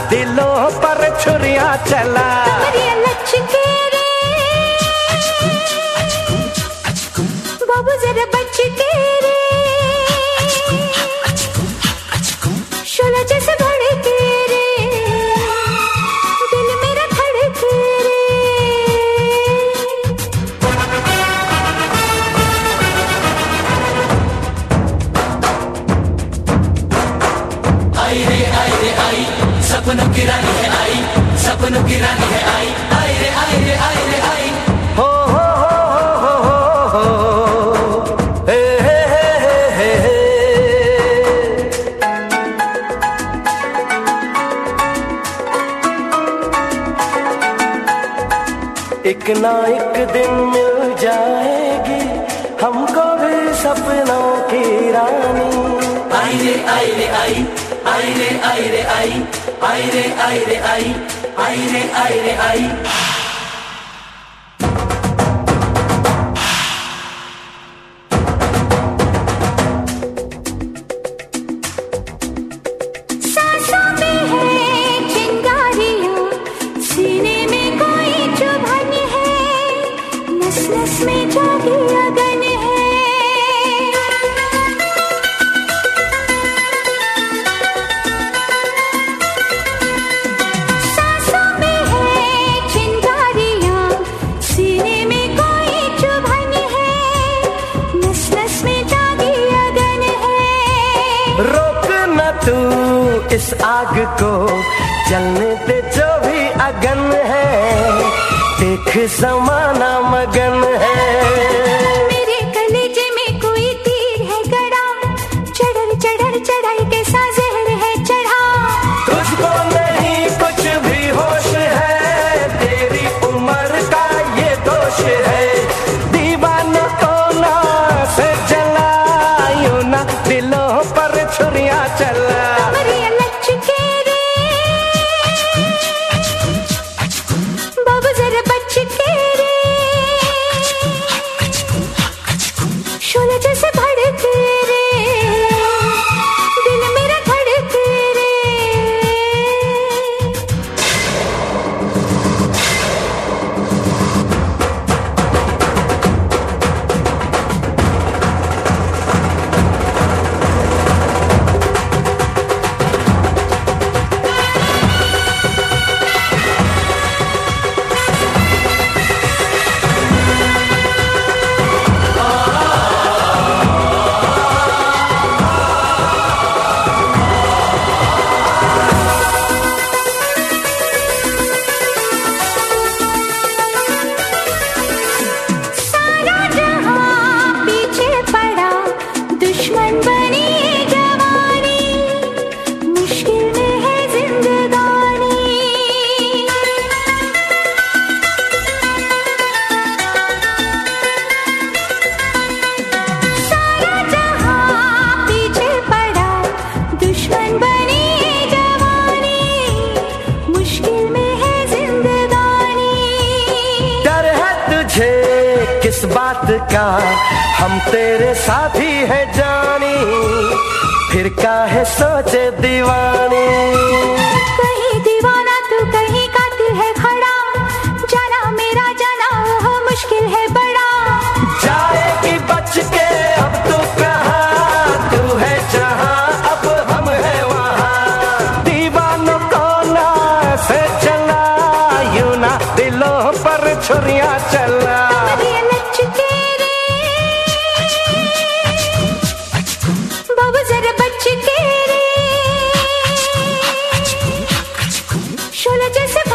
दिलों पर छुरियां चला। लचके रे बाबू जरा बच के रे, शोला जैसे भड़के रे, दिल मेरा धड़के रे। आई रे आई, सपनों की रानी है आई, सपनों की रानी है आई, आई रे आई रे आई रे आई। हो हे हे हे हे। एक ना एक दिन मिल जाएगी हमको भी सपनों की रानी। आई रे आई रे आई, आई रे आई रे आई, आई रे आई रे आई, आई रे आई रे आई। सांसों में है चिंगारियां, सीने में कोई चुभन है, नस नस में जागी अगन है। सांसों में है चिंगारियां, सीने में कोई चुभन है, नस नस में जागी अगन है। रोक न तू इस आग को जलने दे जो भी अगन है, देख ज़माना मगन है। मेरे कलेजे में कोई तीर है गड़ा, चढ़र चढ़र चढ़ाई के सा जहर है चढ़ा। तुझको नहीं कुछ भी होश है, तेरी उम्र का ये दोष है। दीवानों को ना से जलायूं ना, दिलों पर छुरियां चला। कमरिया लचके रे बाबू जरा बच के रे, शोला जैसे भड़के रे, दिल मेरा धड़के रे। सारा जहां पीछे पड़ा, दुश्मन बनी जवानी, मुश्किल में है जिंदगानी। सारा जहां पीछे पड़ा, दुश्मन बनी जवानी, मुश्किल में है जिंदगानी। डर है तुझे किस बात का, हम तेरे साथी है जानी, फिर काहे सोचे दीवानी। कहीं दीवाना तू कहीं कातिल है खड़ा, जाना मेरा जाना वो मुश्किल है बड़ा। जाएगी बच के अब तू कहाँ, तू है जहाँ अब हम है वहाँ। दीवानों को ना से जलायूं ना, दिलों पर छुरियां चला। कमरिया लचके रे बाबू जरा बच के रे, शोला जैसे